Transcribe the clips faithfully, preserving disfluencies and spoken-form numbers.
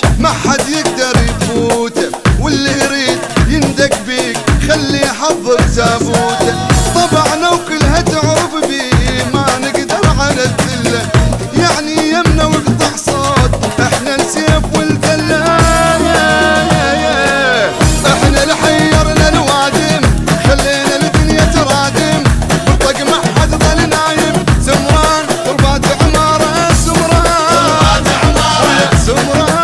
ما حد يقدر يفوته، واللي يريد يندق بيك خلي يحضر تابوته. طبعنا وكلها تعرف بيه ما نقدر على الذله، يعني يمنا وقطع صوت احنا السيف والذله. احنا اللي حيرنا الوادم خلينا الدنيا ترادم، بالطق ما حد ظل نايم. سمران تربات عماره سمران سمران.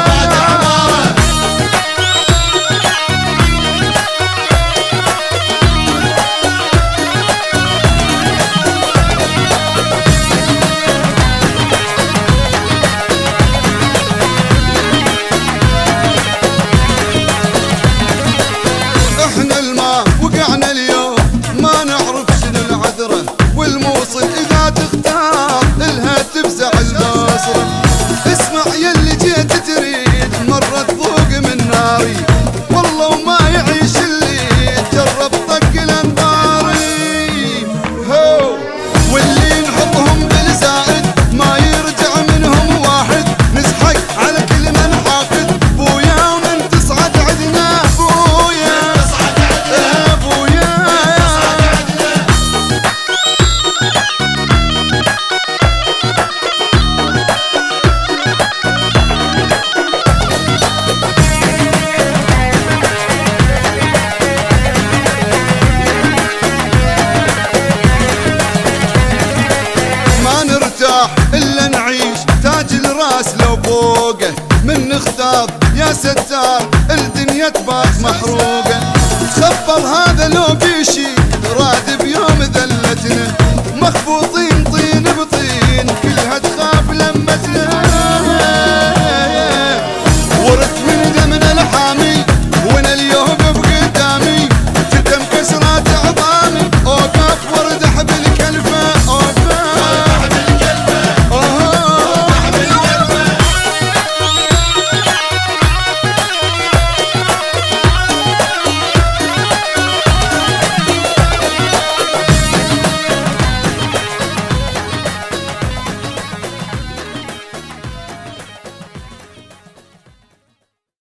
احنا الما وقعنا اليوم ما نعرف شنو العذرة، والموصل اذا تختار الها تفزع البصرة. اسمع يلي جيت تريد مرة تذوق من ناري، والله وما يعيش اللي جرب طق الانباري. هو واللي نحطهم بالزائد ما يرجع منهم واحد، نسحق على كل من حاقد بويا ومن تصعد عدنا بويا بويا. ما نرتاح الا نعيش تاج الراس لو فوقه، من نختار يا ستار الدنيا تبات محروقه.